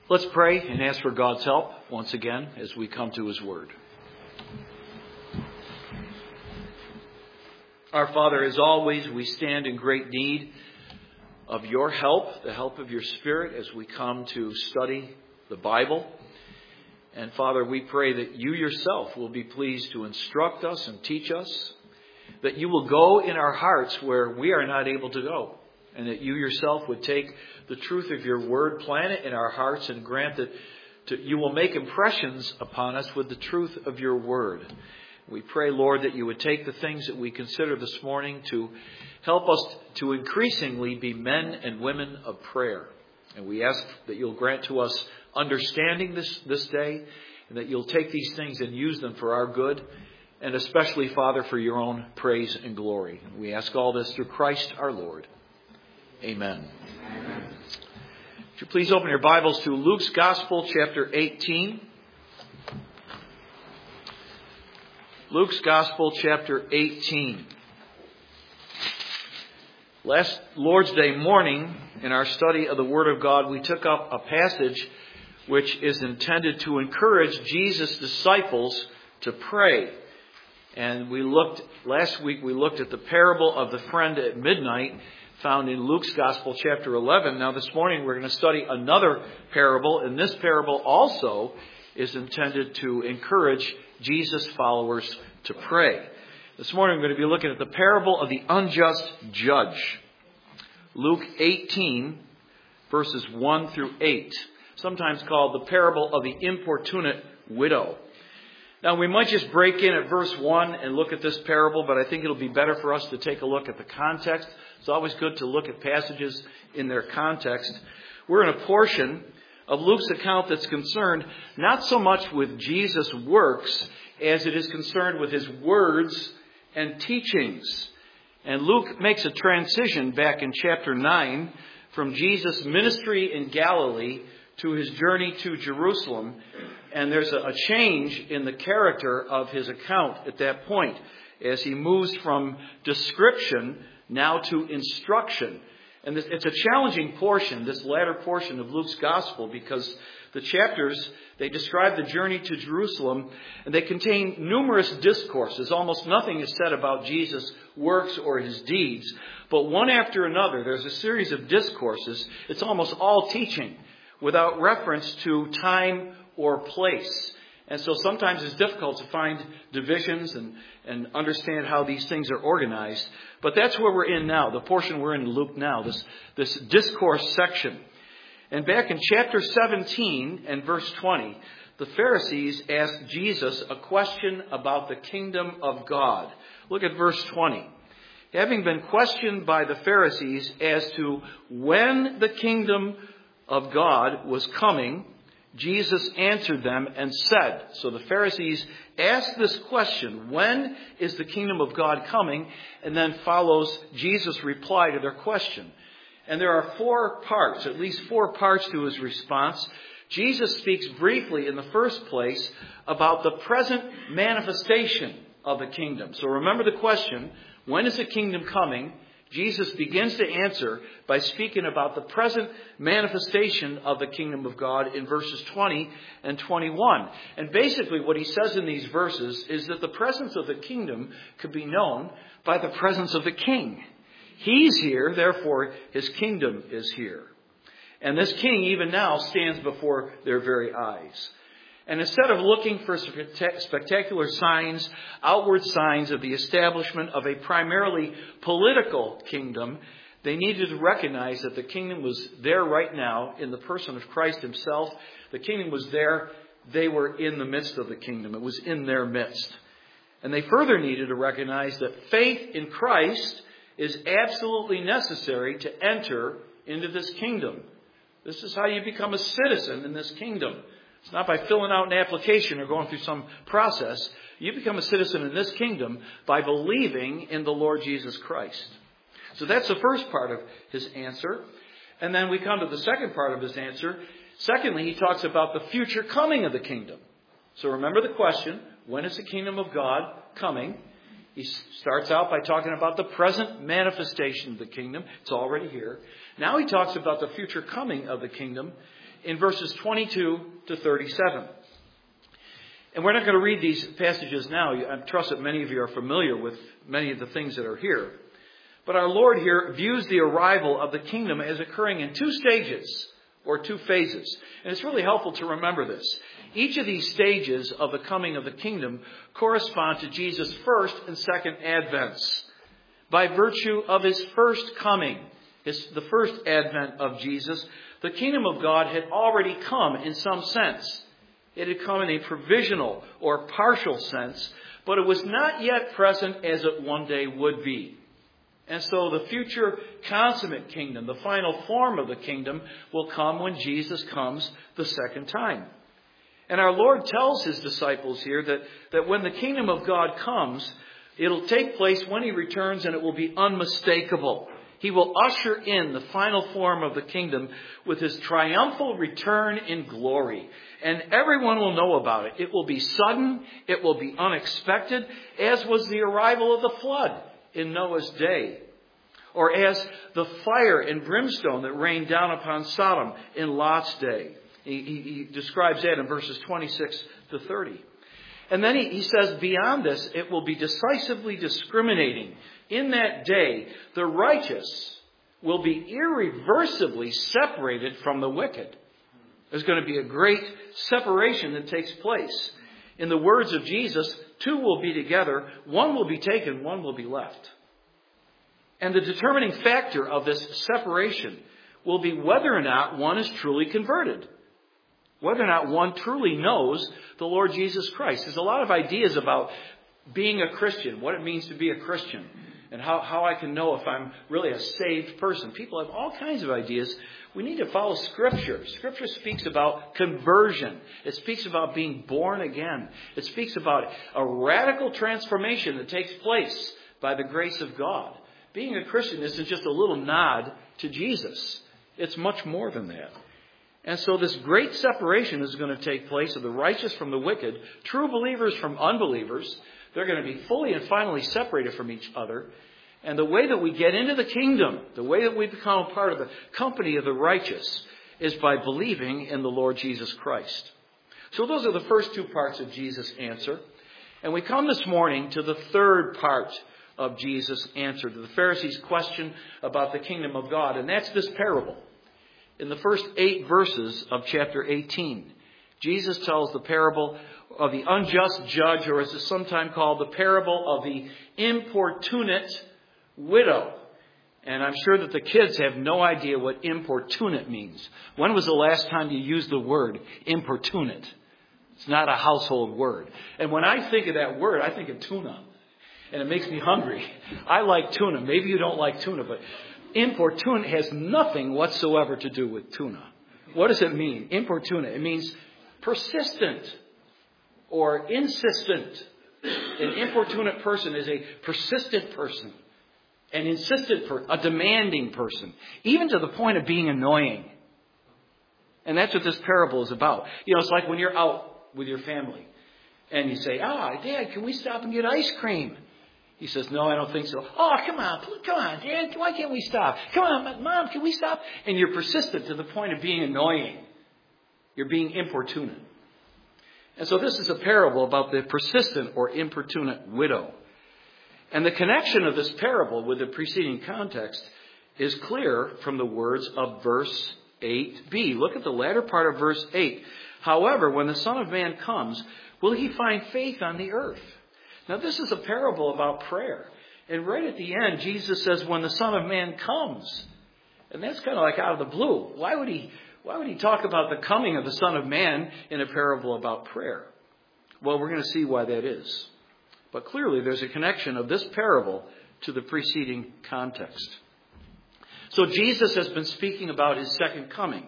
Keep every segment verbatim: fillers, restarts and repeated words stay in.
Let's pray and ask for God's help once again as we come to His Word. Our Father, as always, we stand in great need of your help, the help of your Spirit as we come to study the Bible. And Father, we pray that you yourself will be pleased to instruct us and teach us, that you will go in our hearts where we are not able to go, and that you yourself would take the truth of your word, plant it in our hearts, and grant that to, you will make impressions upon us with the truth of your word. We pray, Lord, that you would take the things that we consider this morning to help us to increasingly be men and women of prayer. And we ask that you'll grant to us understanding this, this day, and that you'll take these things and use them for our good, and especially, Father, for your own praise and glory. We ask all this through Christ our Lord. Amen. Amen. Would you please open your Bibles to Luke's Gospel, chapter eighteen. Luke's Gospel, chapter eighteen. Last Lord's Day morning, in our study of the Word of God, we took up a passage which is intended to encourage Jesus' disciples to pray. And we looked, last week we looked at the parable of the friend at midnight, found in Luke's Gospel, chapter eleven. Now this morning we're going to study another parable, and this parable also is intended to encourage Jesus' followers to pray. This morning we're going to be looking at the parable of the unjust judge. Luke eighteen, verses one through eight, sometimes called the parable of the importunate widow. Now, we might just break in at verse one and look at this parable, but I think it'll be better for us to take a look at the context. It's always good to look at passages in their context. We're in a portion of Luke's account that's concerned not so much with Jesus' works as it is concerned with his words and teachings. And Luke makes a transition back in chapter nine from Jesus' ministry in Galilee to his journey to Jerusalem. And there's a change in the character of his account at that point as he moves from description now to instruction. And it's a challenging portion, this latter portion of Luke's gospel, because the chapters, they describe the journey to Jerusalem, and they contain numerous discourses. Almost nothing is said about Jesus' works or his deeds. But one after another, there's a series of discourses. It's almost all teaching without reference to time or place. And so sometimes it's difficult to find divisions and, and understand how these things are organized. But that's where we're in now, the portion we're in Luke now, this, this discourse section. And back in chapter seventeen and verse twenty, the Pharisees asked Jesus a question about the kingdom of God. Look at verse twenty. Having been questioned by the Pharisees as to when the kingdom of God was coming, Jesus answered them and said, so the Pharisees asked this question, when is the kingdom of God coming? And then follows Jesus' reply to their question. And there are four parts, at least four parts to his response. Jesus speaks briefly in the first place about the present manifestation of the kingdom. So remember the question, when is the kingdom coming? Jesus begins to answer by speaking about the present manifestation of the kingdom of God in verses twenty and twenty-one. And basically what he says in these verses is that the presence of the kingdom could be known by the presence of the king. He's here, therefore his kingdom is here. And this king even now stands before their very eyes. And instead of looking for spectacular signs, outward signs of the establishment of a primarily political kingdom, they needed to recognize that the kingdom was there right now in the person of Christ himself. The kingdom was there. They were in the midst of the kingdom. It was in their midst. And they further needed to recognize that faith in Christ is absolutely necessary to enter into this kingdom. This is how you become a citizen in this kingdom. It's not by filling out an application or going through some process. You become a citizen in this kingdom by believing in the Lord Jesus Christ. So that's the first part of his answer. And then we come to the second part of his answer. Secondly, he talks about the future coming of the kingdom. So remember the question, when is the kingdom of God coming? He starts out by talking about the present manifestation of the kingdom. It's already here. Now he talks about the future coming of the kingdom. in verses twenty-two to thirty-seven. And we're not going to read these passages now. I trust that many of you are familiar with many of the things that are here. But our Lord here views the arrival of the kingdom as occurring in two stages or two phases. And it's really helpful to remember this. Each of these stages of the coming of the kingdom correspond to Jesus' first and second advents. By virtue of his first coming, his, the first advent of Jesus, the kingdom of God had already come in some sense. It had come in a provisional or partial sense, but it was not yet present as it one day would be. And so the future consummate kingdom, the final form of the kingdom, will come when Jesus comes the second time. And our Lord tells his disciples here that, that when the kingdom of God comes, it'll take place when he returns, and it will be unmistakable. He will usher in the final form of the kingdom with his triumphal return in glory. And everyone will know about it. It will be sudden. It will be unexpected, as was the arrival of the flood in Noah's day, or as the fire and brimstone that rained down upon Sodom in Lot's day. He, he, he describes that in verses twenty-six to thirty. And then he, he says beyond this, it will be decisively discriminating. In that day, the righteous will be irreversibly separated from the wicked. There's going to be a great separation that takes place. In the words of Jesus, two will be together, one will be taken, one will be left. And the determining factor of this separation will be whether or not one is truly converted. Whether or not one truly knows the Lord Jesus Christ. There's a lot of ideas about being a Christian, what it means to be a Christian, and how, how I can know if I'm really a saved person. People have all kinds of ideas. We need to follow Scripture. Scripture speaks about conversion. It speaks about being born again. It speaks about a radical transformation that takes place by the grace of God. Being a Christian isn't just a little nod to Jesus. It's much more than that. And so this great separation is going to take place of the righteous from the wicked, true believers from unbelievers. They're going to be fully and finally separated from each other. And the way that we get into the kingdom, the way that we become a part of the company of the righteous, is by believing in the Lord Jesus Christ. So those are the first two parts of Jesus' answer. And we come this morning to the third part of Jesus' answer to the Pharisees' question about the kingdom of God. And that's this parable. In the first eight verses of chapter eighteen, Jesus tells the parable of the unjust judge, or as it's sometimes called, the parable of the importunate widow. And I'm sure that the kids have no idea what importunate means. When was the last time you used the word importunate? It's not a household word. And when I think of that word, I think of tuna. And it makes me hungry. I like tuna. Maybe you don't like tuna, but importunate has nothing whatsoever to do with tuna. What does it mean? Importunate. It means persistent or insistent. An importunate person is a persistent person, an insistent person, a demanding person, even to the point of being annoying. And that's what this parable is about. You know, it's like when you're out with your family and you say, "Ah, Dad, can we stop and get ice cream?" He says, "No, I don't think so." "Oh, come on, come on, Dad, why can't we stop? Come on, Mom, can we stop?" And you're persistent to the point of being annoying. You're being importunate. And so this is a parable about the persistent or importunate widow. And the connection of this parable with the preceding context is clear from the words of verse eight b. Look at the latter part of verse eight. "However, when the Son of Man comes, will he find faith on the earth?" Now, this is a parable about prayer. And right at the end, Jesus says, when the Son of Man comes. And that's kind of like out of the blue. Why would he, why would he talk about the coming of the Son of Man in a parable about prayer? Well, we're going to see why that is. But clearly, there's a connection of this parable to the preceding context. So Jesus has been speaking about his second coming.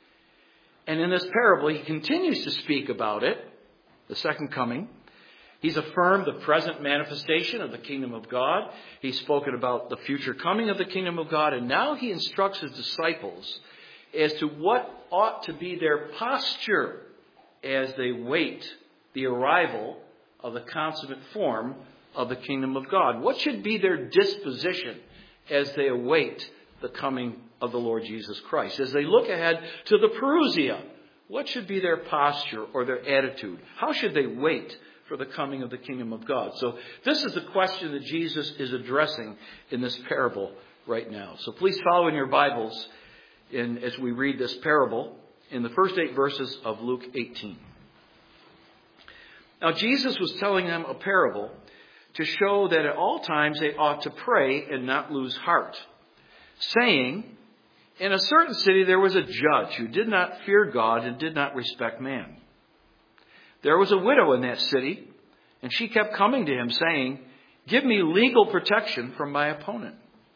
And in this parable, he continues to speak about it, the second coming. He's affirmed the present manifestation of the kingdom of God. He's spoken about the future coming of the kingdom of God. And now he instructs his disciples as to what ought to be their posture as they wait the arrival of the consummate form of the kingdom of God. What should be their disposition as they await the coming of the Lord Jesus Christ. As they look ahead to the Parousia, what should be their posture or their attitude? How should they wait for the coming of the kingdom of God? So this is the question that Jesus is addressing in this parable right now. So please follow in your Bibles in, as we read this parable in the first eight verses of Luke eighteen. Now Jesus was telling them a parable to show that at all times they ought to pray and not lose heart, saying, in a certain city there was a judge who did not fear God and did not respect man. There was a widow in that city, and she kept coming to him saying, give me legal protection from my opponent.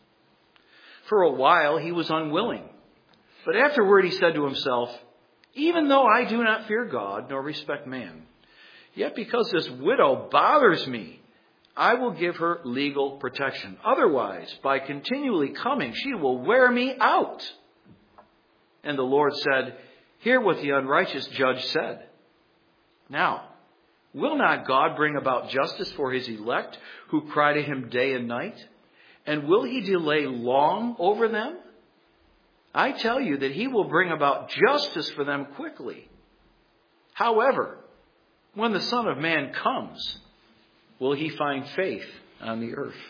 For a while he was unwilling, but afterward he said to himself, even though I do not fear God nor respect man, yet because this widow bothers me, I will give her legal protection. Otherwise, by continually coming, she will wear me out. And the Lord said, hear what the unrighteous judge said. Now, will not God bring about justice for his elect who cry to him day and night? And will he delay long over them? I tell you that he will bring about justice for them quickly. However, when the Son of Man comes, will he find faith on the earth?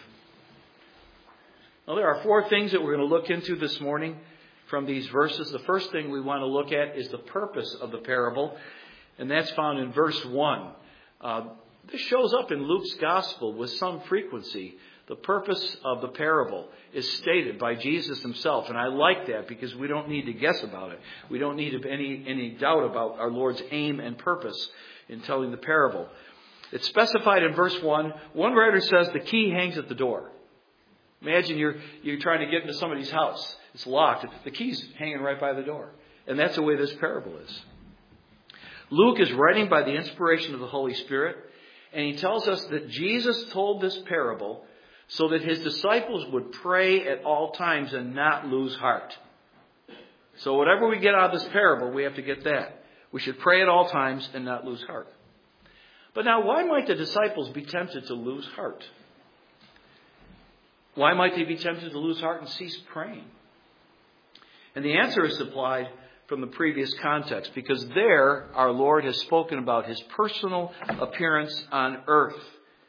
Well, there are four things that we're going to look into this morning from these verses. The first thing we want to look at is the purpose of the parable, and that's found in verse one. Uh, this shows up in Luke's gospel with some frequency. The purpose of the parable is stated by Jesus himself, and I like that because we don't need to guess about it. We don't need any, any doubt about our Lord's aim and purpose in telling the parable. It's specified in verse one. One writer says the key hangs at the door. Imagine you're you're trying to get into somebody's house. It's locked. The key's hanging right by the door. And that's the way this parable is. Luke is writing by the inspiration of the Holy Spirit, and he tells us that Jesus told this parable so that his disciples would pray at all times and not lose heart. So whatever we get out of this parable, we have to get that. We should pray at all times and not lose heart. But now, why might the disciples be tempted to lose heart? Why might they be tempted to lose heart and cease praying? And the answer is supplied from the previous context, because there our Lord has spoken about his personal appearance on earth.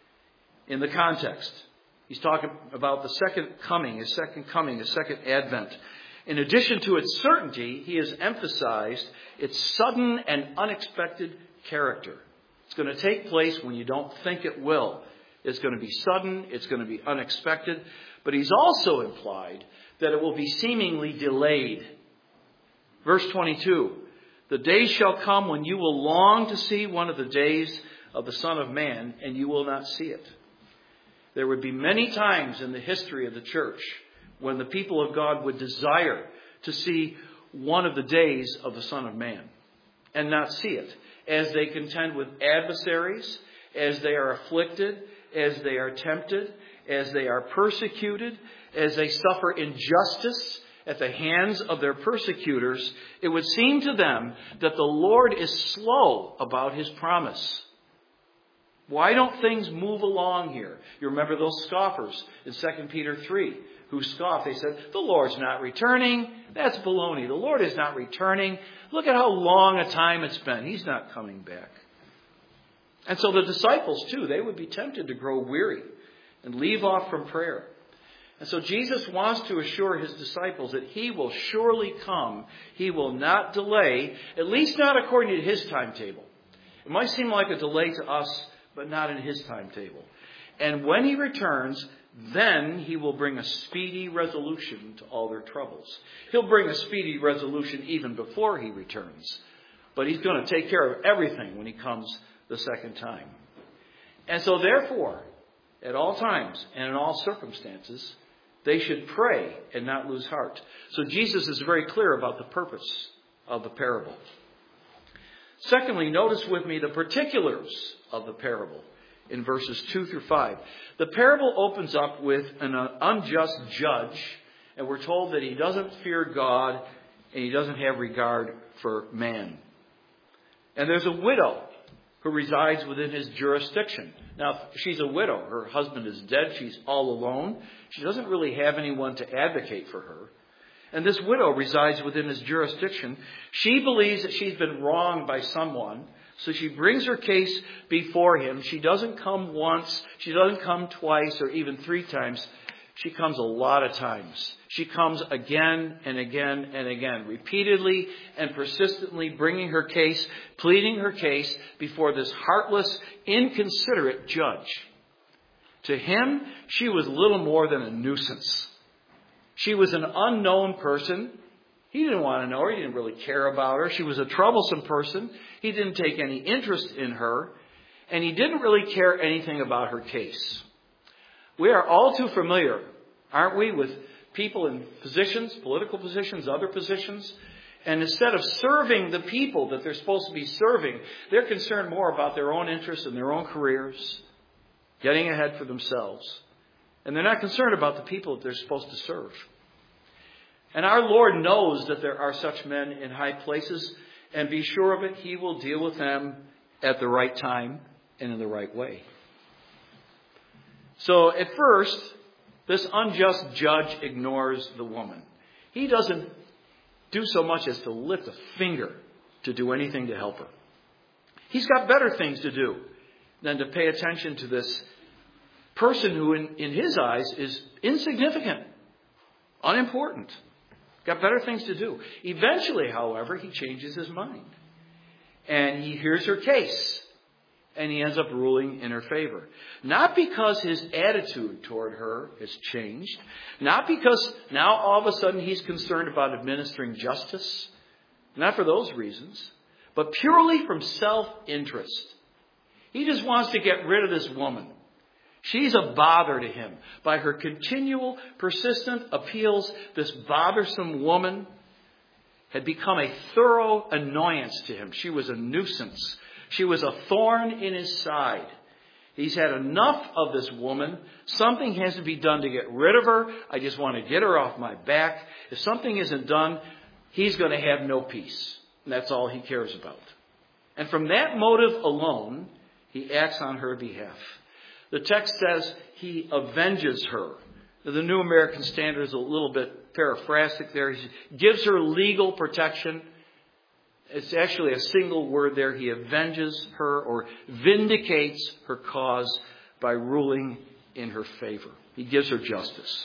In the context, he's talking about the second coming, his second coming, his second advent. In addition to its certainty, he has emphasized its sudden and unexpected character. It's going to take place when you don't think it will. It's going to be sudden. It's going to be unexpected. But he's also implied that it will be seemingly delayed. Verse twenty-two, the days shall come when you will long to see one of the days of the Son of Man, and you will not see it. There would be many times in the history of the church when the people of God would desire to see one of the days of the Son of Man and not see it, as they contend with adversaries, as they are afflicted, as they are tempted, as they are persecuted, as they suffer injustice at the hands of their persecutors. It would seem to them that the Lord is slow about his promise. Why don't things move along here? You remember those scoffers in Second Peter three who scoffed. They said, the Lord's not returning. That's baloney. The Lord is not returning. Look at how long a time it's been. He's not coming back. And so the disciples, too, they would be tempted to grow weary and leave off from prayer. And so Jesus wants to assure his disciples that he will surely come. He will not delay, at least not according to his timetable. It might seem like a delay to us, but not in his timetable. And when he returns, then he will bring a speedy resolution to all their troubles. He'll bring a speedy resolution even before he returns. But he's going to take care of everything when he comes the second time. And so therefore, at all times and in all circumstances, they should pray and not lose heart. So Jesus is very clear about the purpose of the parable. Secondly, notice with me the particulars of the parable in verses two through five. The parable opens up with an unjust judge, and we're told that he doesn't fear God and he doesn't have regard for man. And there's a widow who resides within his jurisdiction. Now, she's a widow. Her husband is dead. She's all alone. She doesn't really have anyone to advocate for her. And this widow resides within his jurisdiction. She believes that she's been wronged by someone. So she brings her case before him. She doesn't come once. She doesn't come twice or even three times. She comes a lot of times. She comes again and again and again, repeatedly and persistently bringing her case, pleading her case before this heartless, inconsiderate judge. To him, she was little more than a nuisance. She was an unknown person. He didn't want to know her. He didn't really care about her. She was a troublesome person. He didn't take any interest in her. And he didn't really care anything about her case. We are all too familiar, aren't we, with people in positions, political positions, other positions. And instead of serving the people that they're supposed to be serving, they're concerned more about their own interests and their own careers, getting ahead for themselves. And they're not concerned about the people that they're supposed to serve. And our Lord knows that there are such men in high places, and be sure of it, He will deal with them at the right time and in the right way. So at first, this unjust judge ignores the woman. He doesn't do so much as to lift a finger to do anything to help her. He's got better things to do than to pay attention to this person who in, in his eyes is insignificant, unimportant. Got better things to do. Eventually, however, he changes his mind. And he hears her case. And he ends up ruling in her favor. Not because his attitude toward her has changed. Not because now all of a sudden he's concerned about administering justice. Not for those reasons. But purely from self-interest. He just wants to get rid of this woman. She's a bother to him. By her continual, persistent appeals, this bothersome woman had become a thorough annoyance to him. She was a nuisance. She was a thorn in his side. He's had enough of this woman. Something has to be done to get rid of her. I just want to get her off my back. If something isn't done, he's going to have no peace. And that's all he cares about. And from that motive alone, he acts on her behalf. The text says he avenges her. The New American Standard is a little bit paraphrastic there. He gives her legal protection. It's actually a single word there. He avenges her or vindicates her cause by ruling in her favor. He gives her justice.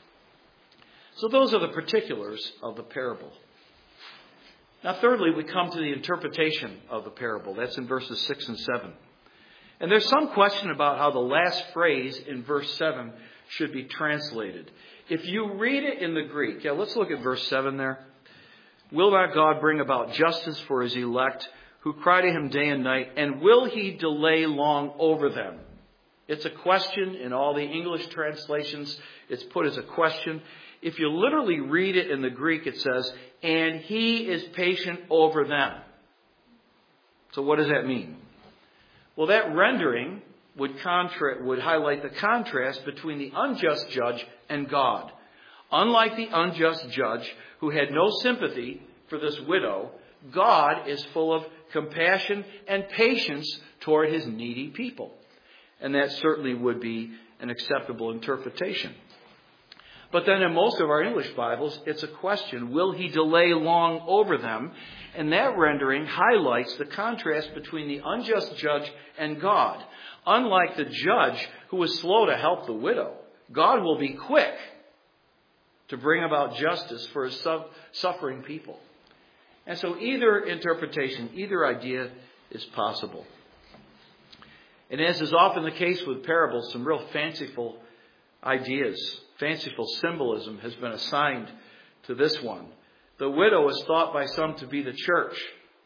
So those are the particulars of the parable. Now, thirdly, we come to the interpretation of the parable. That's in verses six and seven. And there's some question about how the last phrase in verse seven should be translated. If you read it in the Greek, yeah, let's look at verse seven there. Will not God bring about justice for his elect who cry to him day and night? And will he delay long over them? It's a question in all the English translations. It's put as a question. If you literally read it in the Greek, it says, and he is patient over them. So what does that mean? Well, that rendering would contra- would highlight the contrast between the unjust judge and God. Unlike the unjust judge who had no sympathy for this widow, God is full of compassion and patience toward his needy people. And that certainly would be an acceptable interpretation. But then in most of our English Bibles, it's a question, will he delay long over them? And that rendering highlights the contrast between the unjust judge and God. Unlike the judge who was slow to help the widow, God will be quick to bring about justice for his suffering people. And so either interpretation, either idea is possible. And as is often the case with parables, some real fanciful ideas, fanciful symbolism has been assigned to this one. The widow is thought by some to be the church.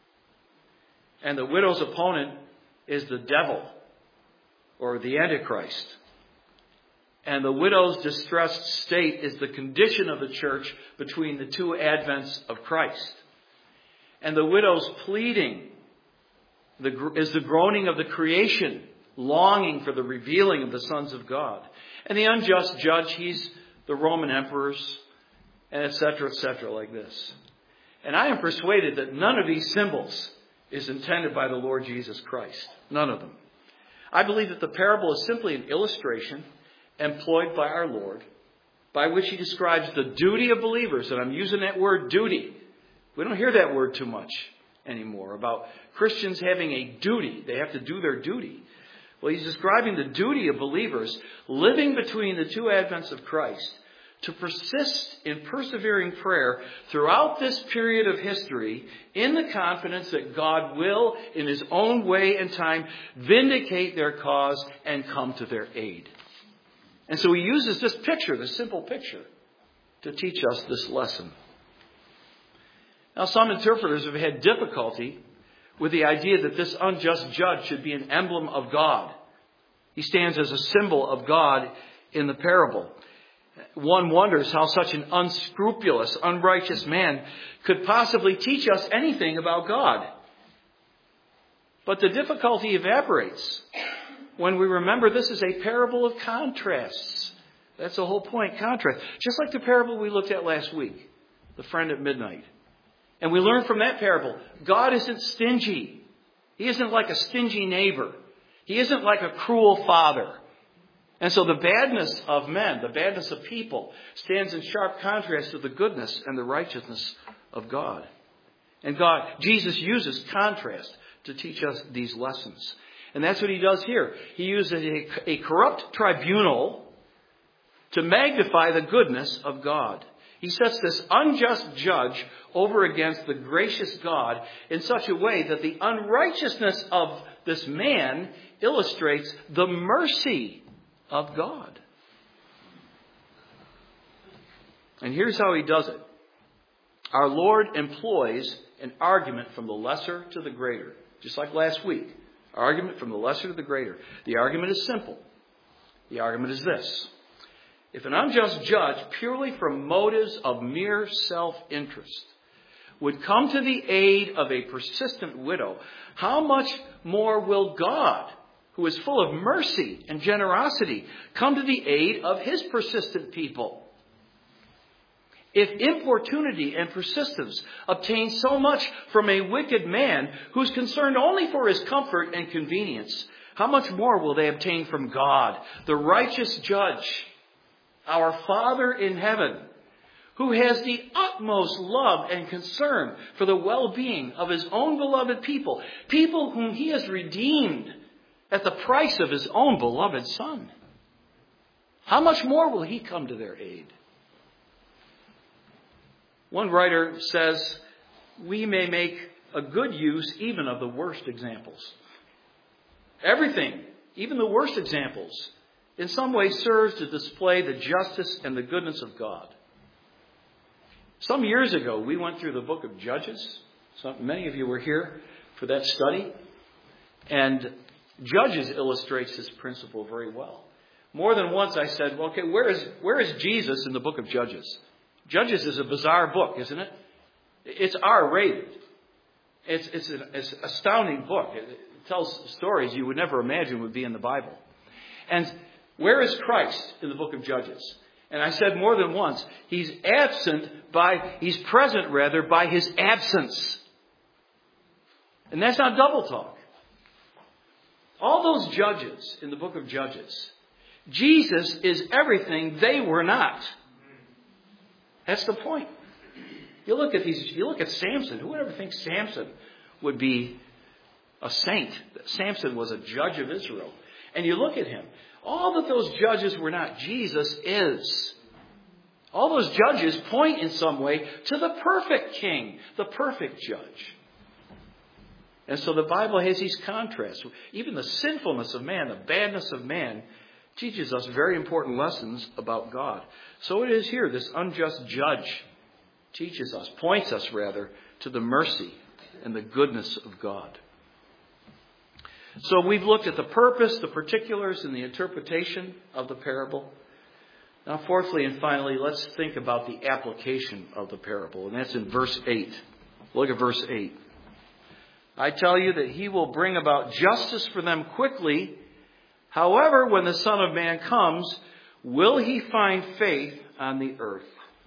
And the widow's opponent is the devil or the Antichrist. And the widow's distressed state is the condition of the church between the two advents of Christ. And the widow's pleading is the groaning of the creation, longing for the revealing of the sons of God. And the unjust judge, he's the Roman emperors, and et cetera, et cetera, like this. And I am persuaded that none of these symbols is intended by the Lord Jesus Christ. None of them. I believe that the parable is simply an illustration employed by our Lord by which he describes the duty of believers. And I'm using that word duty. We don't hear that word too much anymore about Christians having a duty. They have to do their duty. Well, he's describing the duty of believers living between the two advents of Christ to persist in persevering prayer throughout this period of history in the confidence that God will, in his own way and time, vindicate their cause and come to their aid. And so he uses this picture, this simple picture, to teach us this lesson. Now, some interpreters have had difficulty with the idea that this unjust judge should be an emblem of God. He stands as a symbol of God in the parable. One wonders how such an unscrupulous, unrighteous man could possibly teach us anything about God. But the difficulty evaporates when we remember this is a parable of contrasts. That's the whole point, contrast. Just like the parable we looked at last week, the friend at midnight. And we learn from that parable, God isn't stingy. He isn't like a stingy neighbor. He isn't like a cruel father. And so the badness of men, the badness of people, stands in sharp contrast to the goodness and the righteousness of God. And God, Jesus uses contrast to teach us these lessons. And that's what he does here. He uses a, a corrupt tribunal to magnify the goodness of God. He sets this unjust judge over against the gracious God in such a way that the unrighteousness of this man illustrates the mercy of God. And here's how he does it. Our Lord employs an argument from the lesser to the greater. Just like last week. Argument from the lesser to the greater. The argument is simple. The argument is this. If an unjust judge, purely from motives of mere self-interest, would come to the aid of a persistent widow, how much more will God, who is full of mercy and generosity, come to the aid of his persistent people? If importunity and persistence obtain so much from a wicked man who's concerned only for his comfort and convenience, how much more will they obtain from God, the righteous judge, our Father in heaven, who has the utmost love and concern for the well-being of his own beloved people, people whom he has redeemed at the price of his own beloved Son? How much more will he come to their aid? One writer says, we may make a good use even of the worst examples. Everything, even the worst examples, in some way serves to display the justice and the goodness of God. Some years ago, we went through the book of Judges. Some, many of you were here for that study. And Judges illustrates this principle very well. More than once I said, well, okay, where is, where is Jesus in the book of Judges? Judges is a bizarre book, isn't it? It's R-rated. It's, it's, an, it's an astounding book. It, it tells stories you would never imagine would be in the Bible. And where is Christ in the book of Judges? And I said more than once, he's absent by, he's present rather, by his absence. And that's not double talk. All those judges in the book of Judges, Jesus is everything they were not. That's the point. You look at these, you look at Samson. Who would ever think Samson would be a saint? Samson was a judge of Israel. And you look at him. All that those judges were not, Jesus is. All those judges point in some way to the perfect king, the perfect judge. And so the Bible has these contrasts. Even the sinfulness of man, the badness of man, teaches us very important lessons about God. So it is here, this unjust judge teaches us, points us rather, to the mercy and the goodness of God. So we've looked at the purpose, the particulars, and the interpretation of the parable. Now, fourthly and finally, let's think about the application of the parable. And that's in verse eight. Look at verse eight. I tell you that he will bring about justice for them quickly. However, when the Son of Man comes, will he find faith on the earth?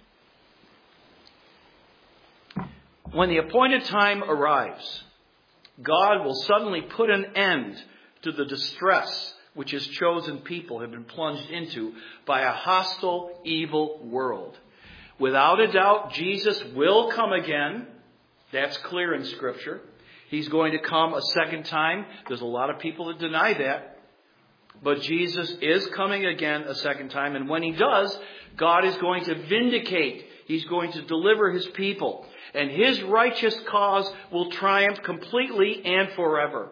When the appointed time arrives, God will suddenly put an end to the distress which his chosen people have been plunged into by a hostile, evil world. Without a doubt, Jesus will come again. That's clear in Scripture. He's going to come a second time. There's a lot of people that deny that. But Jesus is coming again a second time. And when he does, God is going to vindicate. He's going to deliver his people. And his righteous cause will triumph completely and forever.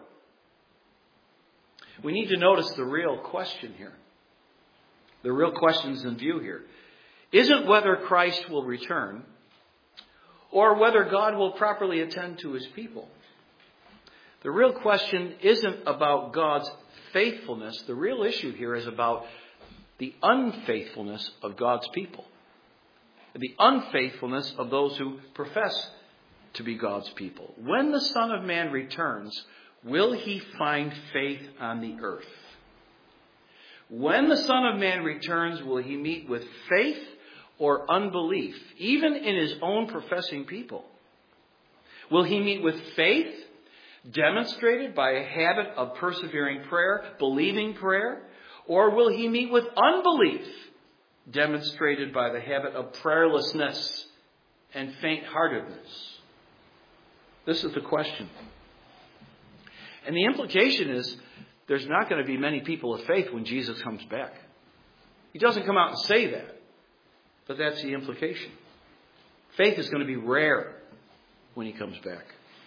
We need to notice the real question here. The real questions in view here isn't whether Christ will return or whether God will properly attend to his people. The real question isn't about God's faithfulness. The real issue here is about the unfaithfulness of God's people. The unfaithfulness of those who profess to be God's people. When the Son of Man returns, will he find faith on the earth? When the Son of Man returns, will he meet with faith or unbelief, even in his own professing people? Will he meet with faith, demonstrated by a habit of persevering prayer, believing prayer? Or will he meet with unbelief, demonstrated by the habit of prayerlessness and faint-heartedness? This is the question. And the implication is there's not going to be many people of faith when Jesus comes back. He doesn't come out and say that, but that's the implication. Faith is going to be rare when he comes back.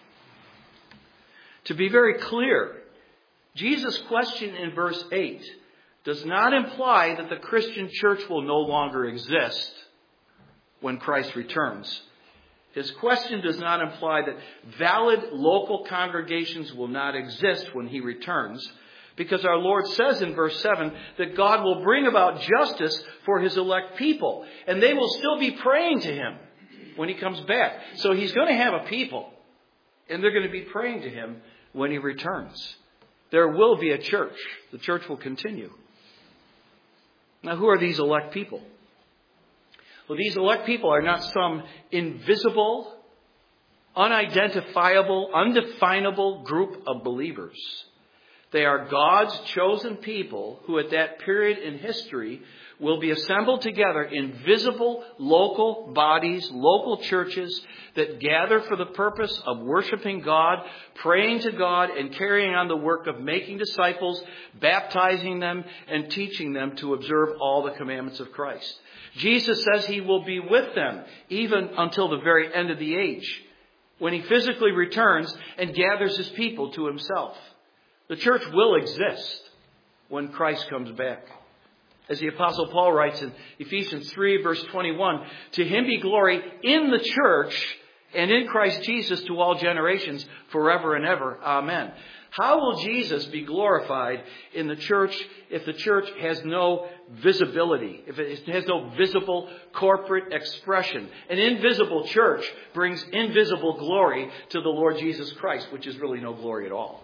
To be very clear, Jesus' question in verse eight does not imply that the Christian church will no longer exist when Christ returns. His question does not imply that valid local congregations will not exist when he returns, because our Lord says in verse seven that God will bring about justice for his elect people, and they will still be praying to him when he comes back. So he's going to have a people, and they're going to be praying to him when he returns. There will be a church. The church will continue. Now, who are these elect people? Well, these elect people are not some invisible, unidentifiable, undefinable group of believers. They are God's chosen people who at that period in history will be assembled together in visible local bodies, local churches that gather for the purpose of worshiping God, praying to God, and carrying on the work of making disciples, baptizing them, and teaching them to observe all the commandments of Christ. Jesus says he will be with them even until the very end of the age, when he physically returns and gathers his people to himself. The church will exist when Christ comes back. As the Apostle Paul writes in Ephesians three, verse twenty-one, to him be glory in the church and in Christ Jesus to all generations, forever and ever. Amen. How will Jesus be glorified in the church if the church has no visibility, if it has no visible corporate expression? An invisible church brings invisible glory to the Lord Jesus Christ, which is really no glory at all.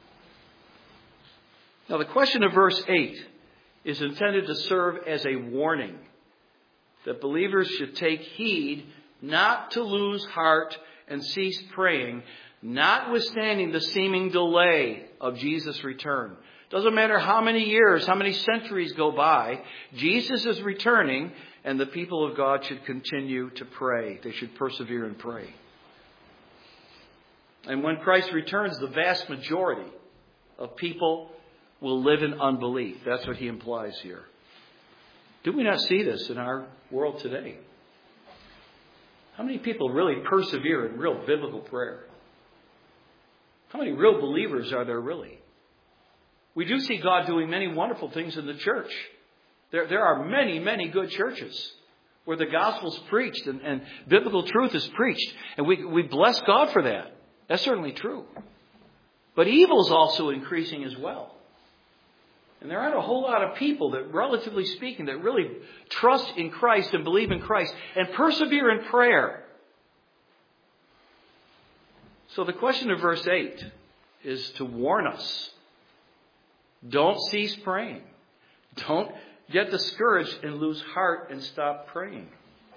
Now, the question of verse eight is intended to serve as a warning that believers should take heed not to lose heart and cease praying, notwithstanding the seeming delay of Jesus' return. Doesn't matter how many years, how many centuries go by, Jesus is returning, and the people of God should continue to pray. They should persevere and pray. And when Christ returns, the vast majority of people will live in unbelief. That's what he implies here. Do we not see this in our world today? How many people really persevere in real biblical prayer? How many real believers are there really? We do see God doing many wonderful things in the church. There, there are many, many good churches where the gospel's preached and, and biblical truth is preached. And we, we bless God for that. That's certainly true. But evil is also increasing as well. And there aren't a whole lot of people that, relatively speaking, that really trust in Christ and believe in Christ and persevere in prayer. So the question of verse eight is to warn us. Don't cease praying. Don't get discouraged and lose heart and stop praying.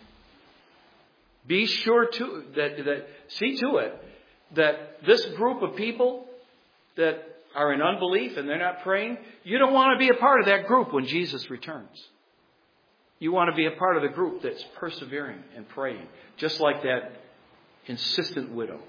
Be sure to that, that see to it that this group of people that are in unbelief and they're not praying, you don't want to be a part of that group when Jesus returns. You want to be a part of the group that's persevering and praying, just like that insistent widow.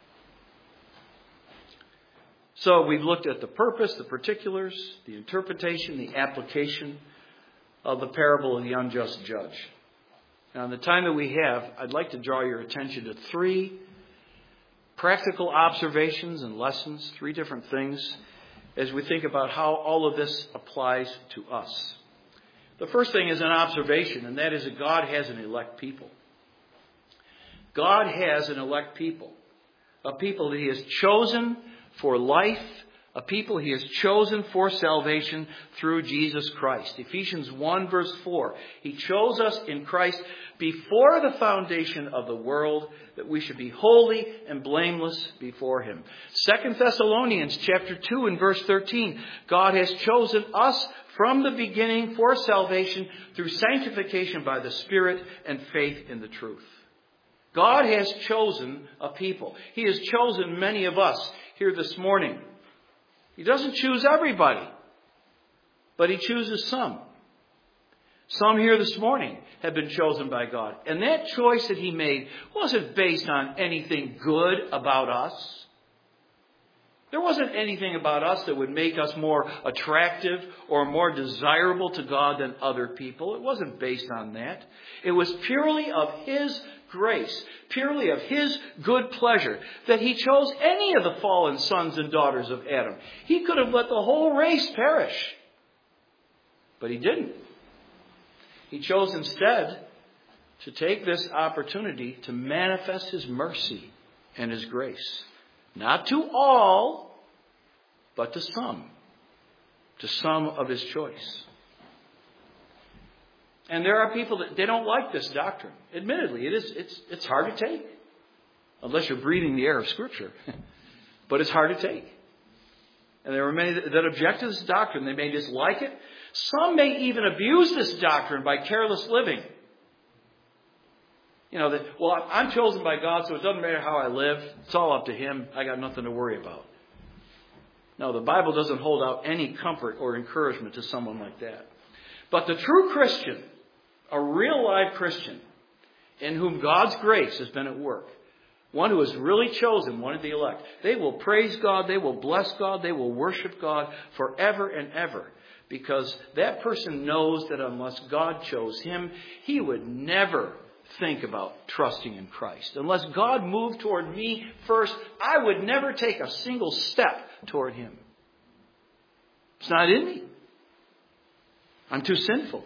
So we've looked at the purpose, the particulars, the interpretation, the application of the parable of the unjust judge. Now, in the time that we have, I'd like to draw your attention to three practical observations and lessons, three different things, as we think about how all of this applies to us. The first thing is an observation, and that is that God has an elect people. God has an elect people, a people that He has chosen for life, a people He has chosen for salvation through Jesus Christ. Ephesians one verse four. He chose us in Christ before the foundation of the world that we should be holy and blameless before Him. Second Thessalonians chapter two and verse thirteen. God has chosen us from the beginning for salvation through sanctification by the Spirit and faith in the truth. God has chosen a people. He has chosen many of us here this morning. He doesn't choose everybody, but He chooses some. Some here this morning have been chosen by God. And that choice that He made wasn't based on anything good about us. There wasn't anything about us that would make us more attractive or more desirable to God than other people. It wasn't based on that. It was purely of His grace, purely of His good pleasure, that He chose any of the fallen sons and daughters of Adam. He could have let the whole race perish, but He didn't. He chose instead to take this opportunity to manifest His mercy and His grace. Not to all, but to some. To some of His choice. And there are people that they don't like this doctrine. Admittedly, it is it's it's hard to take. Unless you're breathing the air of Scripture. But it's hard to take. And there are many that, that object to this doctrine. They may dislike it. Some may even abuse this doctrine by careless living. You know, that, well, I'm chosen by God, so it doesn't matter how I live. It's all up to Him. I got nothing to worry about. No, the Bible doesn't hold out any comfort or encouragement to someone like that. But the true Christian, a real live Christian, in whom God's grace has been at work, one who has really chosen one of the elect, they will praise God, they will bless God, they will worship God forever and ever. Because that person knows that unless God chose him, he would never think about trusting in Christ. Unless God moved toward me first, I would never take a single step toward Him. It's not in me. I'm too sinful.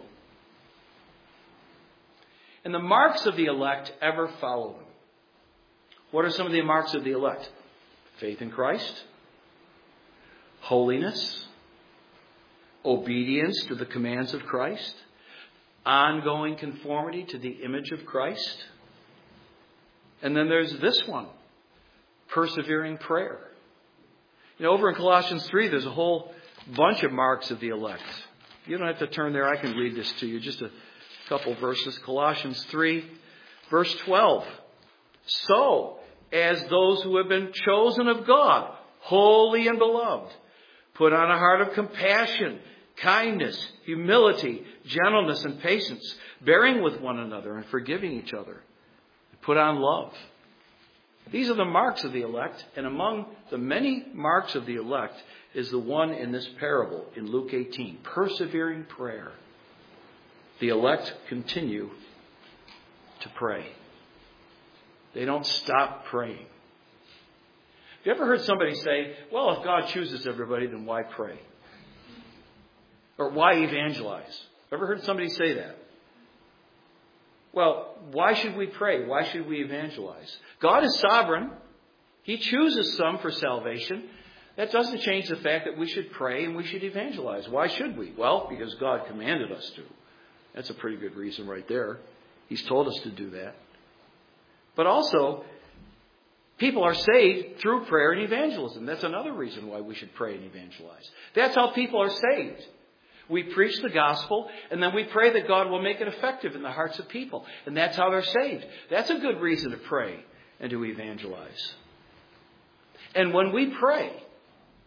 And the marks of the elect ever follow them. What are some of the marks of the elect? Faith in Christ, holiness, obedience to the commands of Christ, ongoing conformity to the image of Christ. And then there's this one, persevering prayer. You know, over in Colossians three, there's a whole bunch of marks of the elect. You don't have to turn there. I can read this to you. Just a couple verses. Colossians three, verse twelve. So, as those who have been chosen of God, holy and beloved, put on a heart of compassion, kindness, humility, gentleness, and patience, bearing with one another and forgiving each other. Put on love. These are the marks of the elect, and among the many marks of the elect is the one in this parable in Luke eighteen, persevering prayer. The elect continue to pray. They don't stop praying. Have you ever heard somebody say, well, if God chooses everybody, then why pray? Or why evangelize? Ever heard somebody say that? Well, why should we pray? Why should we evangelize? God is sovereign. He chooses some for salvation. That doesn't change the fact that we should pray and we should evangelize. Why should we? Well, because God commanded us to. That's a pretty good reason right there. He's told us to do that. But also, people are saved through prayer and evangelism. That's another reason why we should pray and evangelize. That's how people are saved. We preach the gospel, and then we pray that God will make it effective in the hearts of people. And that's how they're saved. That's a good reason to pray and to evangelize. And when we pray,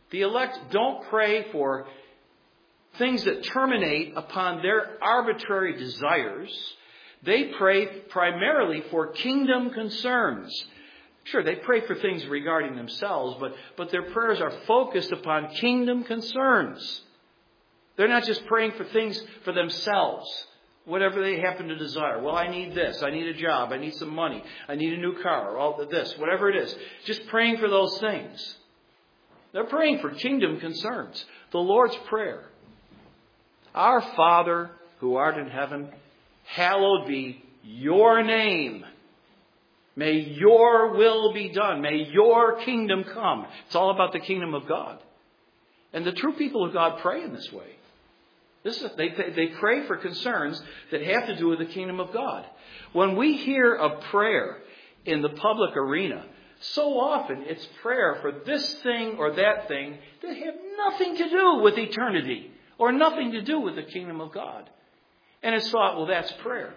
The elect don't pray for things that terminate upon their arbitrary desires. They pray primarily for kingdom concerns. Sure, they pray for things regarding themselves, but, but their prayers are focused upon kingdom concerns. They're not just praying for things for themselves, whatever they happen to desire. Well, I need this. I need a job. I need some money. I need a new car. All this, whatever it is. Just praying for those things. They're praying for kingdom concerns. The Lord's Prayer. Our Father, who art in heaven, hallowed be your name. May your will be done. May your kingdom come. It's all about the kingdom of God. And the true people of God pray in this way. This is, they, they pray for concerns that have to do with the kingdom of God. When we hear of prayer in the public arena, so often it's prayer for this thing or that thing that have nothing to do with eternity or nothing to do with the kingdom of God. And it's thought, well, that's prayer.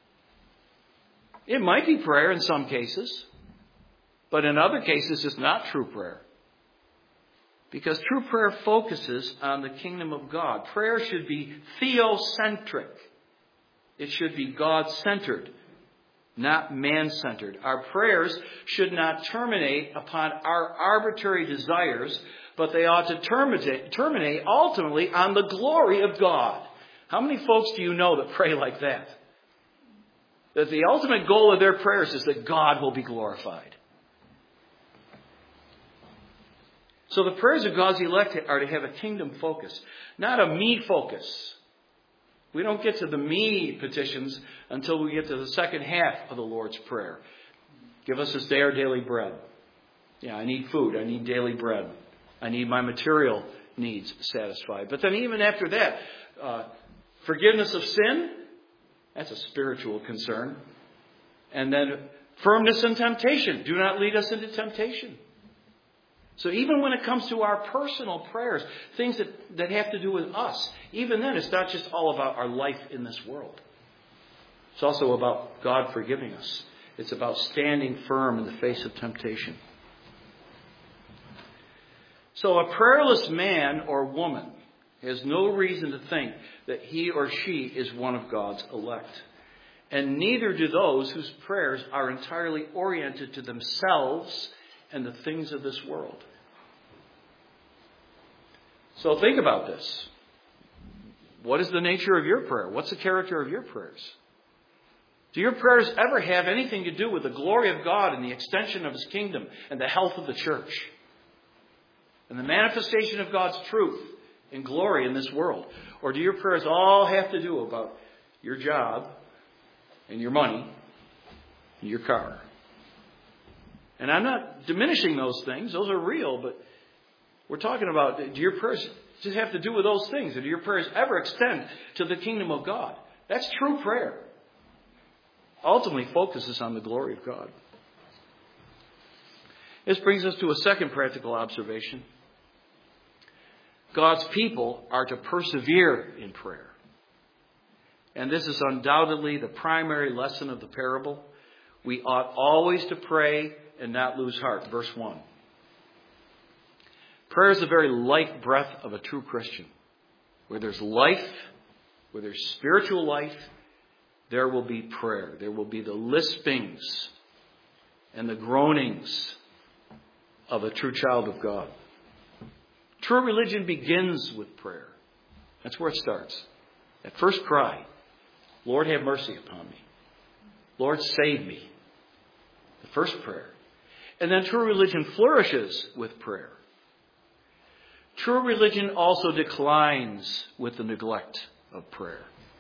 It might be prayer in some cases, but in other cases it's not true prayer. Because true prayer focuses on the kingdom of God. Prayer should be theocentric. It should be God-centered, not man-centered. Our prayers should not terminate upon our arbitrary desires, but they ought to terminate, terminate ultimately on the glory of God. How many folks do you know that pray like that? That the ultimate goal of their prayers is that God will be glorified. So the prayers of God's elect are to have a kingdom focus, not a me focus. We don't get to the me petitions until we get to the second half of the Lord's Prayer. Give us this day our daily bread. Yeah, I need food. I need daily bread. I need my material needs satisfied. But then even after that, uh, forgiveness of sin, that's a spiritual concern. And then firmness in temptation. Do not lead us into temptation. So even when it comes to our personal prayers, things that, that have to do with us, even then it's not just all about our life in this world. It's also about God forgiving us. It's about standing firm in the face of temptation. So a prayerless man or woman has no reason to think that he or she is one of God's elect. And neither do those whose prayers are entirely oriented to themselves and the things of this world. So think about this. What is the nature of your prayer? What's the character of your prayers? Do your prayers ever have anything to do with the glory of God and the extension of His kingdom and the health of the church? And the manifestation of God's truth and glory in this world? Or do your prayers all have to do about your job and your money and your car? And I'm not diminishing those things. Those are real. But we're talking about, do your prayers just have to do with those things? Or do your prayers ever extend to the kingdom of God? That's true prayer. Ultimately focuses on the glory of God. This brings us to a second practical observation. God's people are to persevere in prayer. And this is undoubtedly the primary lesson of the parable. We ought always to pray and not lose heart. Verse one. Prayer is the very life breath of a true Christian. Where there's life, where there's spiritual life, there will be prayer. There will be the lispings and the groanings of a true child of God. True religion begins with prayer. That's where it starts. That first cry, Lord, have mercy upon me. Lord, save me. The first prayer. And then true religion flourishes with prayer. True religion also declines with the neglect of prayer.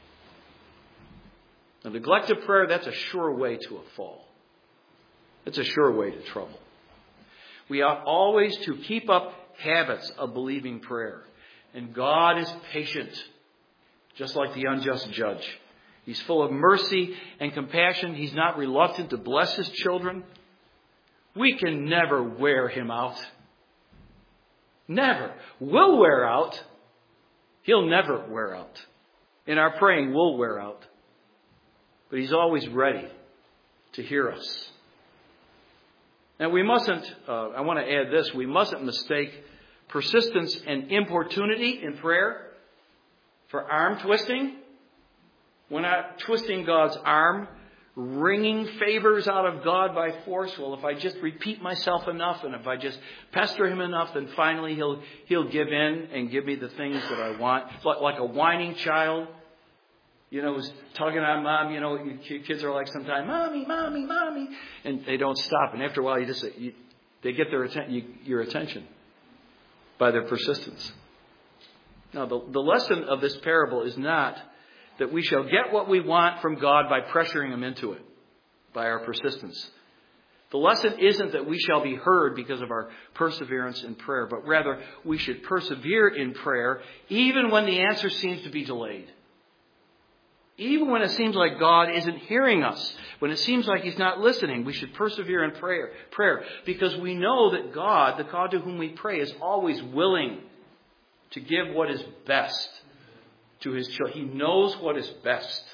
The neglect of prayer, that's a sure way to a fall. It's a sure way to trouble. We ought always to keep up habits of believing prayer. And God is patient, just like the unjust judge. He's full of mercy and compassion. He's not reluctant to bless His children. We can never wear Him out. Never. We'll wear out. He'll never wear out. In our praying, we'll wear out. But He's always ready to hear us. Now we mustn't, uh, I want to add this, we mustn't mistake persistence and importunity in prayer, for arm twisting. We're not twisting God's arm, wringing favors out of God by force. Well, if I just repeat myself enough and if I just pester him enough, then finally he'll he'll give in and give me the things that I want. Like, like a whining child, you know, who's tugging on mom. You know, kids are like sometimes, "Mommy, mommy, mommy," and they don't stop. And after a while, you just you, they get their atten- you, your attention by their persistence. Now, the, the lesson of this parable is not that we shall get what we want from God by pressuring him into it, by our persistence. The lesson isn't that we shall be heard because of our perseverance in prayer, but rather we should persevere in prayer even when the answer seems to be delayed. Even when it seems like God isn't hearing us, when it seems like he's not listening, we should persevere in prayer, prayer because we know that God, the God to whom we pray, is always willing to give what is best to his children. He knows what is best.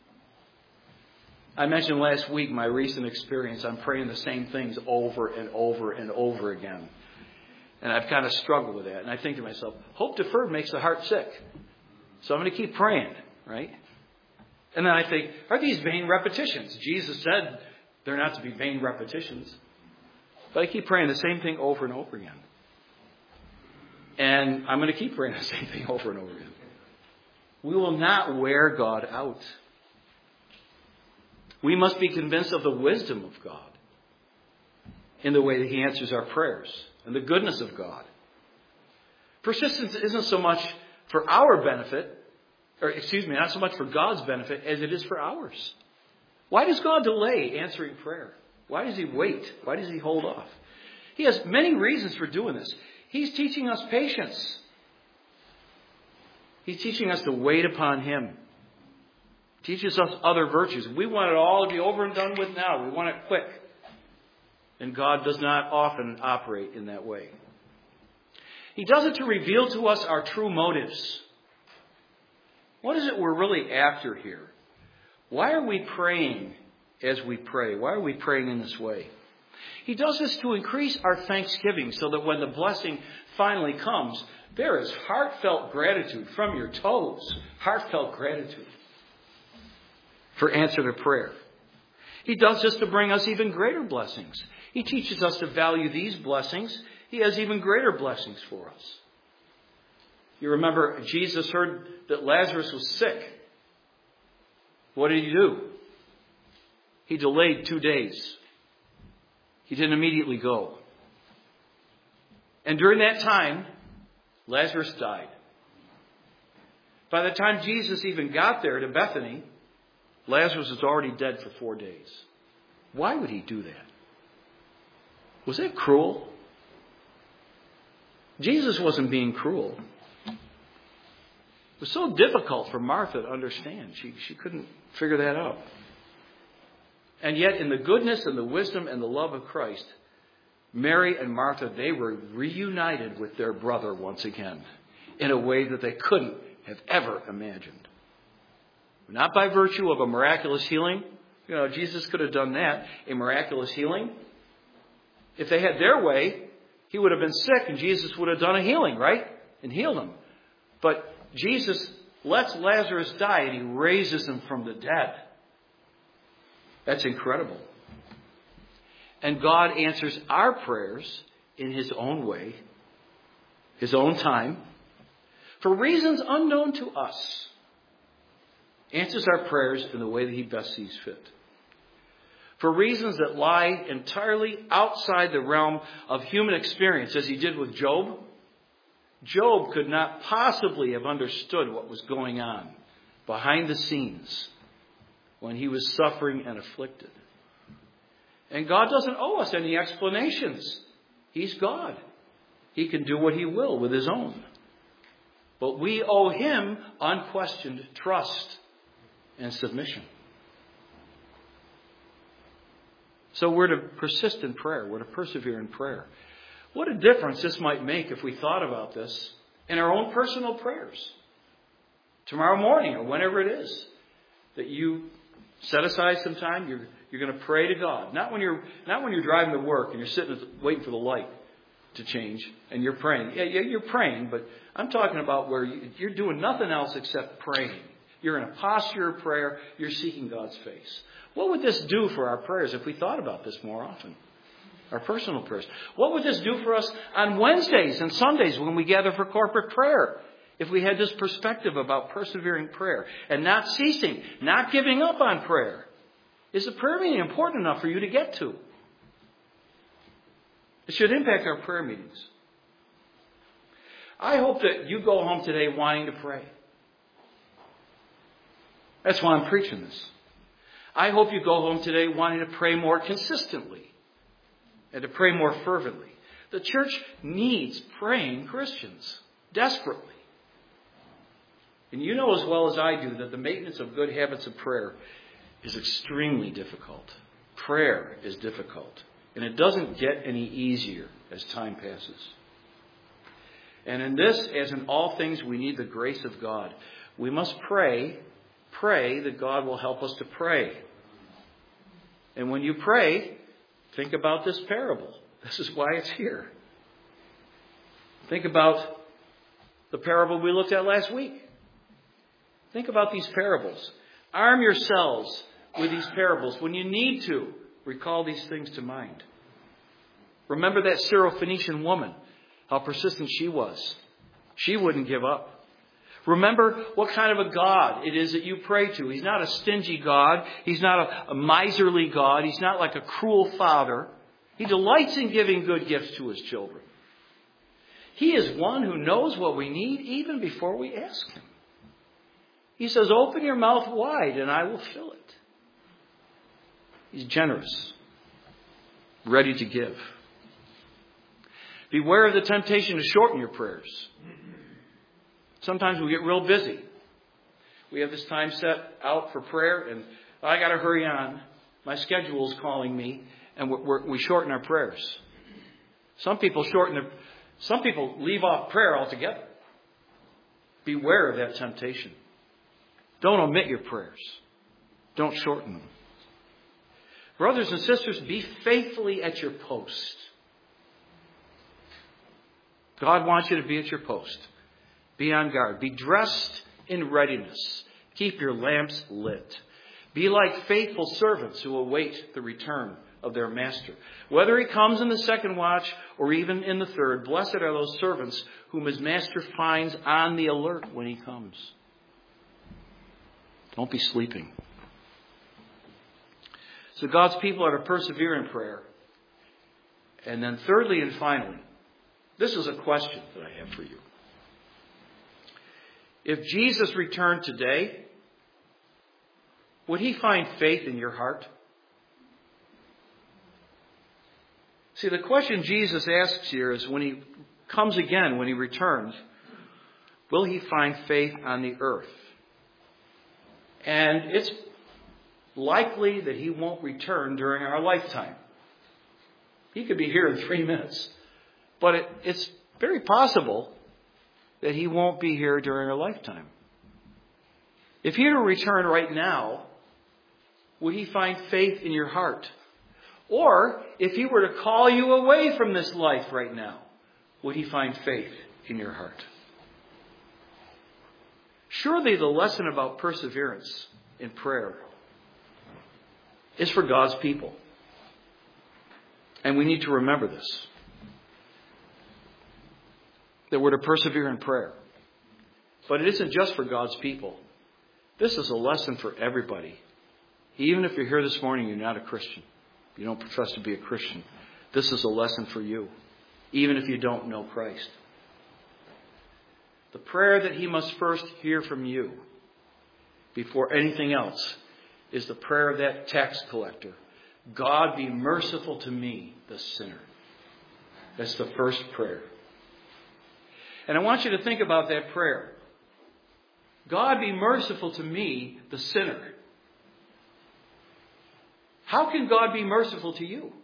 I mentioned last week my recent experience. I'm praying the same things over and over and over again. And I've kind of struggled with that. And I think to myself, hope deferred makes the heart sick. So I'm going to keep praying, right? And then I think, are these vain repetitions? Jesus said they're not to be vain repetitions. But I keep praying the same thing over and over again. And I'm going to keep praying the same thing over and over again. We will not wear God out. We must be convinced of the wisdom of God in the way that he answers our prayers and the goodness of God. Persistence isn't so much for our benefit, or excuse me, not so much for God's benefit as it is for ours. Why does God delay answering prayer? Why does he wait? Why does he hold off? He has many reasons for doing this. He's teaching us patience. He's teaching us to wait upon him. He teaches us other virtues. We want it all to be over and done with now. We want it quick. And God does not often operate in that way. He does it to reveal to us our true motives. What is it we're really after here? Why are we praying as we pray? Why are we praying in this way? He does this to increase our thanksgiving so that when the blessing finally comes, there is heartfelt gratitude from your toes. Heartfelt gratitude for answer to prayer. He does this to bring us even greater blessings. He teaches us to value these blessings. He has even greater blessings for us. You remember Jesus heard that Lazarus was sick. What did he do? He delayed two days. He didn't immediately go. And during that time, Lazarus died. By the time Jesus even got there to Bethany, Lazarus was already dead for four days. Why would he do that? Was that cruel? Jesus wasn't being cruel. It was so difficult for Martha to understand. She, she couldn't figure that out. And yet, in the goodness and the wisdom and the love of Christ, Mary and Martha, they were reunited with their brother once again in a way that they couldn't have ever imagined. Not by virtue of a miraculous healing. You know, Jesus could have done that, a miraculous healing. If they had their way, he would have been sick and Jesus would have done a healing, right? And healed him. But Jesus lets Lazarus die and he raises him from the dead. That's incredible. And God answers our prayers in his own way, his own time, for reasons unknown to us. Answers our prayers in the way that he best sees fit. For reasons that lie entirely outside the realm of human experience, as he did with Job. Job could not possibly have understood what was going on behind the scenes when he was suffering and afflicted. And God doesn't owe us any explanations. He's God. He can do what he will with his own. But we owe him unquestioned trust and submission. So we're to persist in prayer. We're to persevere in prayer. What a difference this might make if we thought about this in our own personal prayers. Tomorrow morning or whenever it is that you set aside some time, you're, you're going to pray to God. Not when you're, not when you're driving to work and you're sitting waiting for the light. to change, and you're praying. Yeah, yeah, you're praying, but I'm talking about where you're doing nothing else except praying. You're in a posture of prayer. You're seeking God's face. What would this do for our prayers if we thought about this more often? Our personal prayers. What would this do for us on Wednesdays and Sundays when we gather for corporate prayer? If we had this perspective about persevering prayer and not ceasing, not giving up on prayer. Is the prayer meeting important enough for you to get to? It should impact our prayer meetings. I hope that you go home today wanting to pray. That's why I'm preaching this. I hope you go home today wanting to pray more consistently and to pray more fervently. The church needs praying Christians desperately. And you know as well as I do that the maintenance of good habits of prayer is extremely difficult. Prayer is difficult. And it doesn't get any easier as time passes. And in this, as in all things, we need the grace of God. We must pray, pray that God will help us to pray. And when you pray, think about this parable. This is why it's here. Think about the parable we looked at last week. Think about these parables. Arm yourselves with these parables. When you need to, recall these things to mind. Remember that Syrophoenician woman, how persistent she was. She wouldn't give up. Remember what kind of a God it is that you pray to. He's not a stingy God. He's not a, a miserly God. He's not like a cruel father. He delights in giving good gifts to his children. He is one who knows what we need even before we ask him. He says, open your mouth wide and I will fill it. He's generous, ready to give. Beware of the temptation to shorten your prayers. Sometimes we get real busy. We have this time set out for prayer and I got to hurry on. My schedule is calling me and we're, we're, we shorten our prayers. Some people shorten their, some people leave off prayer altogether. Beware of that temptation. Don't omit your prayers. Don't shorten them. Brothers and sisters, be faithfully at your post. God wants you to be at your post. Be on guard. Be dressed in readiness. Keep your lamps lit. Be like faithful servants who await the return of their master. Whether he comes in the second watch or even in the third, blessed are those servants whom his master finds on the alert when he comes. Don't be sleeping. So God's people are to persevere in prayer. And then thirdly and finally, this is a question that I have for you. If Jesus returned today, would he find faith in your heart? See, the question Jesus asks here is when he comes again, when he returns, will he find faith on the earth? And it's likely that he won't return during our lifetime. He could be here in three minutes. But it, it's very possible that he won't be here during our lifetime. If he were to return right now, would he find faith in your heart? Or if he were to call you away from this life right now, would he find faith in your heart? Surely the lesson about perseverance in prayer is for God's people. And we need to remember this. That we're to persevere in prayer. But it isn't just for God's people. This is a lesson for everybody. Even if you're here this morning, you're not a Christian. You don't profess to be a Christian. This is a lesson for you. Even if you don't know Christ. The prayer that he must first hear from you before anything else is the prayer of that tax collector. God, be merciful to me, the sinner. That's the first prayer. And I want you to think about that prayer. God, be merciful to me, the sinner. How can God be merciful to you?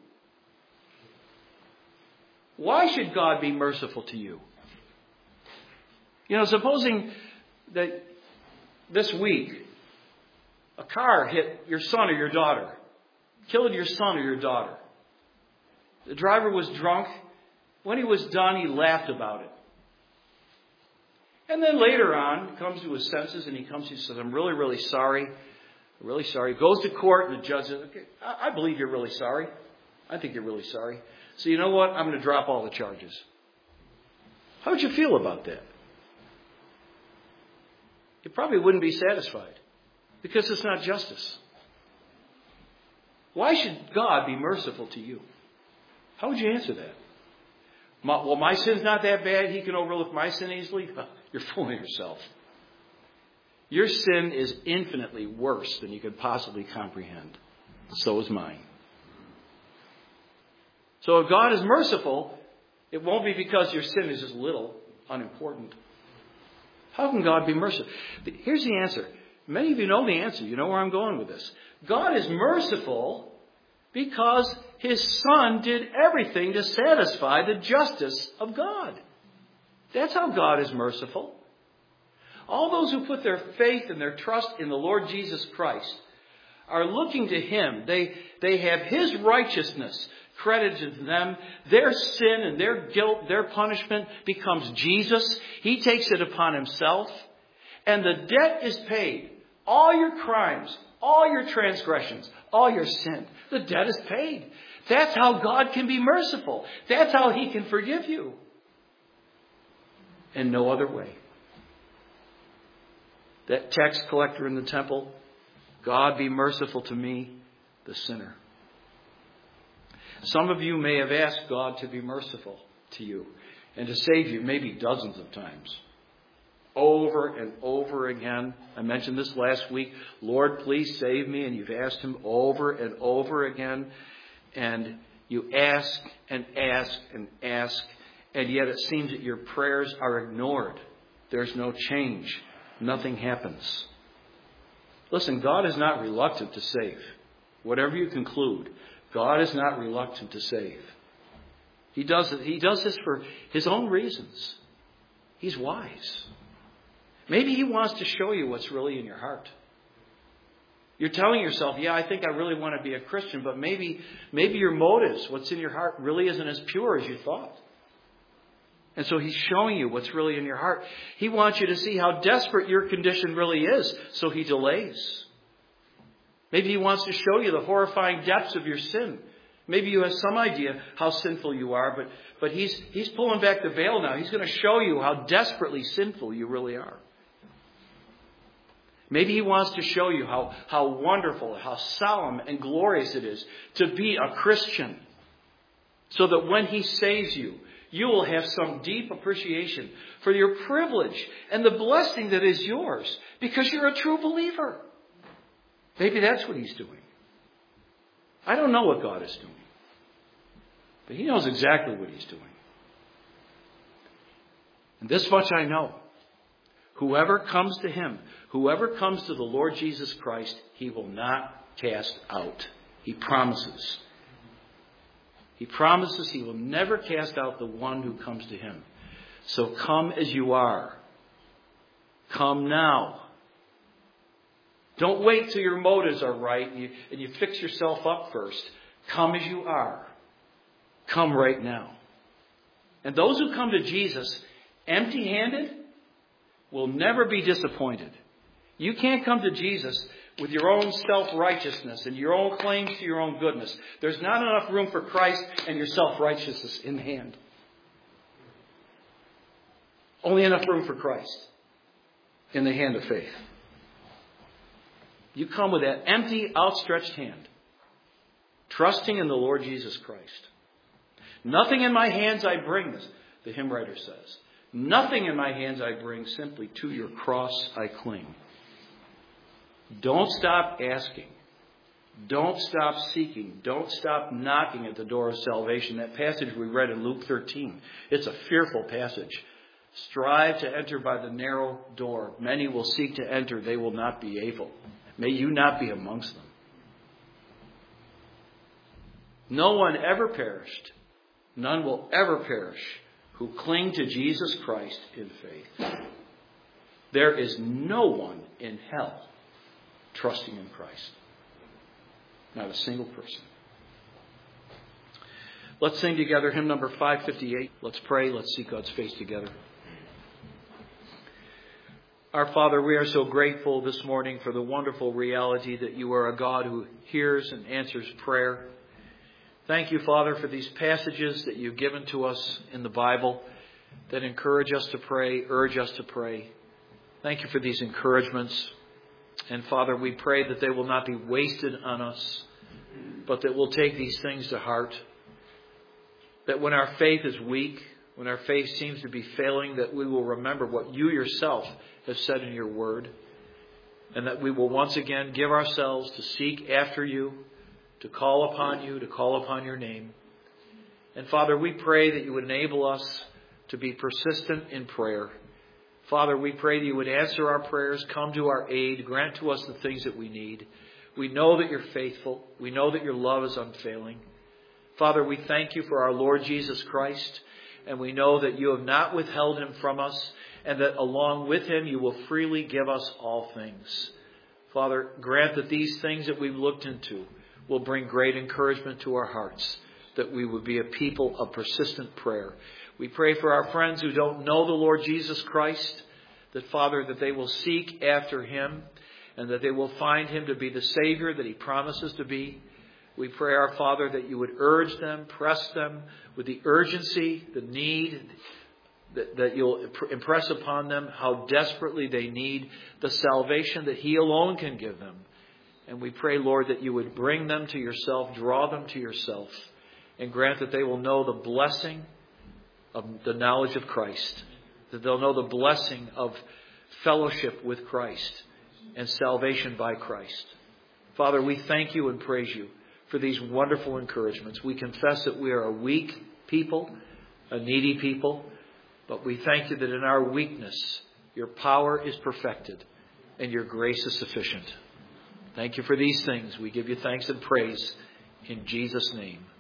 Why should God be merciful to you? You know, supposing that this week a car hit your son or your daughter, killed your son or your daughter. The driver was drunk When he was done, he laughed about it. And then later on, he comes to his senses and he comes, he says, I'm really, really sorry. I'm really sorry. He goes to court and the judge says, okay, I believe you're really sorry. I think you're really sorry. So you know what? I'm going to drop all the charges. How would you feel about that? You probably wouldn't be satisfied because it's not justice. Why should God be merciful to you? How would you answer that? My, well, my sin's not that bad. He can overlook my sin easily. You're fooling yourself. Your sin is infinitely worse than you could possibly comprehend. So is mine. So if God is merciful, it won't be because your sin is just little, unimportant. How can God be merciful? Here's the answer. Many of you know the answer. You know where I'm going with this. God is merciful because His Son did everything to satisfy the justice of God. That's how God is merciful. All those who put their faith and their trust in the Lord Jesus Christ are looking to Him. They, they have His righteousness credited to them. Their sin and their guilt, their punishment becomes Jesus. He takes it upon Himself. And the debt is paid. All your crimes, all your transgressions, all your sin, the debt is paid. That's how God can be merciful. That's how He can forgive you. And no other way. That tax collector in the temple, God be merciful to me, the sinner. Some of you may have asked God to be merciful to you and to save you maybe dozens of times. Over and over again. I mentioned this last week. Lord, please save me. And you've asked Him over and over again. And you ask and ask and ask. And yet it seems that your prayers are ignored. There's no change. Nothing happens. Listen, God is not reluctant to save. Whatever you conclude, God is not reluctant to save. He does it. He does this for His own reasons. He's wise. Maybe He wants to show you what's really in your heart. You're telling yourself, yeah, I think I really want to be a Christian, but maybe, maybe your motives, what's in your heart, really isn't as pure as you thought. And so He's showing you what's really in your heart. He wants you to see how desperate your condition really is, so He delays. Maybe He wants to show you the horrifying depths of your sin. Maybe you have some idea how sinful you are, but, but he's, he's pulling back the veil now. He's going to show you how desperately sinful you really are. Maybe He wants to show you how, how wonderful, how solemn and glorious it is to be a Christian. So that when He saves you, you will have some deep appreciation for your privilege and the blessing that is yours because you're a true believer. Maybe that's what He's doing. I don't know what God is doing. But He knows exactly what He's doing. And this much I know. Whoever comes to Him, whoever comes to the Lord Jesus Christ, He will not cast out. He promises. He promises He will never cast out the one who comes to Him. So come as you are. Come now. Don't wait till your motives are right and you, and you fix yourself up first. Come as you are. Come right now. And those who come to Jesus empty-handed will never be disappointed. You can't come to Jesus with your own self-righteousness and your own claims to your own goodness. There's not enough room for Christ and your self-righteousness in hand. Only enough room for Christ in the hand of faith. You come with that empty, outstretched hand, trusting in the Lord Jesus Christ. Nothing in my hands I bring, the hymn writer says. Nothing in my hands I bring, simply to your cross I cling. Don't stop asking. Don't stop seeking. Don't stop knocking at the door of salvation. That passage we read in Luke thirteen, it's a fearful passage. Strive to enter by the narrow door. Many will seek to enter. They will not be able. May you not be amongst them. No one ever perished. None will ever perish who cling to Jesus Christ in faith. There is no one in hell trusting in Christ. Not a single person. Let's sing together hymn number five fifty-eight. Let's pray. Let's seek God's face together. Our Father, we are so grateful this morning for the wonderful reality that you are a God who hears and answers prayer. Thank you, Father, for these passages that you've given to us in the Bible that encourage us to pray, urge us to pray. Thank you for these encouragements. And Father, we pray that they will not be wasted on us, but that we'll take these things to heart. That when our faith is weak, when our faith seems to be failing, that we will remember what you yourself have said in your word. And that we will once again give ourselves to seek after you, to call upon you, to call upon your name. And Father, we pray that you would enable us to be persistent in prayer. Father, we pray that you would answer our prayers, come to our aid, grant to us the things that we need. We know that you're faithful. We know that your love is unfailing. Father, we thank you for our Lord Jesus Christ, and we know that you have not withheld him from us, and that along with him you will freely give us all things. Father, grant that these things that we've looked into will bring great encouragement to our hearts, that we would be a people of persistent prayer. We pray for our friends who don't know the Lord Jesus Christ, that, Father, that they will seek after him and that they will find him to be the Savior that he promises to be. We pray, our Father, that you would urge them, press them with the urgency, the need, that, that you'll impress upon them how desperately they need the salvation that he alone can give them. And we pray, Lord, that you would bring them to yourself, draw them to yourself, and grant that they will know the blessing of the knowledge of Christ, that they'll know the blessing of fellowship with Christ and salvation by Christ. Father, we thank you and praise you for these wonderful encouragements. We confess that we are a weak people, a needy people, but we thank you that in our weakness, your power is perfected and your grace is sufficient. Thank you for these things. We give you thanks and praise in Jesus' name.